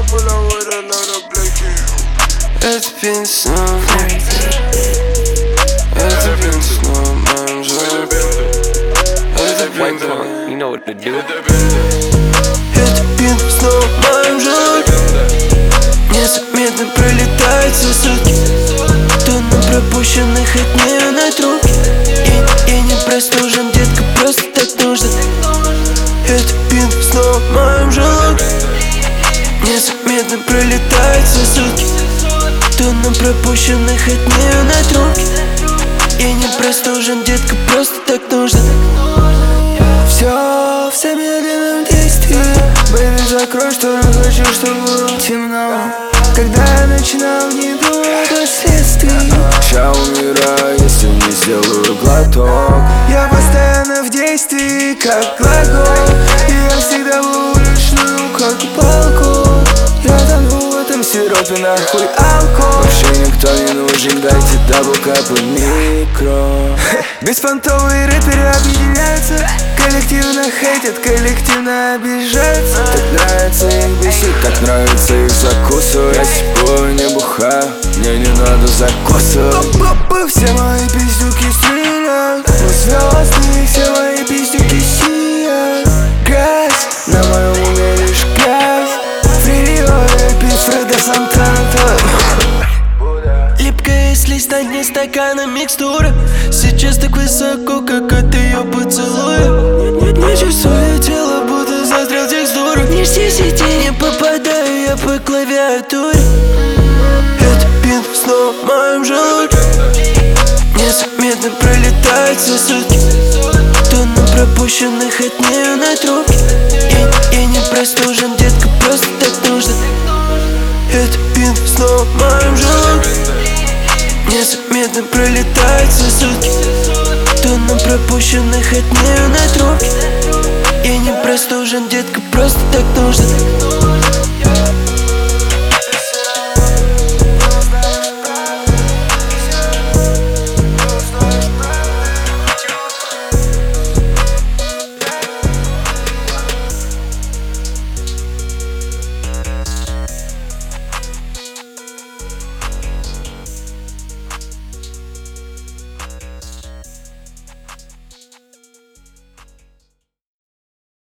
Это пин снова, это пин снова в моем желудке. Это пин, You know what to do. это пин снова в моем желудке. Незаметно пролетают все сутки. Тонны пропущенных от нее на трубке. Я не простужен, детка, просто так нужно. Это пин снова в моем желудке. Незаметно пролетают все сутки. Тонны пропущенных от нее на трубке. Я не простужен, детка, просто так нужно. Все в замедленном действии. Бэйби, закрой шторы, хочу, чтобы было темно. Когда я начинал, не думал о последствиях. Ща умираю, если не сделаю глоток. Я постоянно в действии, как глагол. И я всегда уличную, как палку. Я тону в этом сиропе, нахуй алкоголь. Вообще никто не нужен, дайте даблкап и микро. Беспонтовые рэперы объединяются. Коллективно хейтят, коллективно обижаются. Так нравится их бесить, так нравится их закусывать. Я сегодня не бухаю, мне не надо закусывать. Все мои пиздюки стреляют. Мы звезды, все мои пиздюки сияют. Грязь, на моем уме лишь грязь. Фрилиоэ, пить Фреда Сантана. Липкая слизь на дне стакана микстура. Сейчас так высоко, как от ее поцелуя. Не чувствую тело, будто застрял текстуру. Не сети, не попадаю я по клавиатуре. Это пин снова в моем желудке. Незаметно пролетают все сутки. Тонны пропущенных от нее на трубке. Я не простужен, детка, просто так нужно. Это пин снова в моем желудке. Незаметно пролетают все сутки. Тонны пропущенных от нее на трубке. Я не простужен, детка, просто так нужно.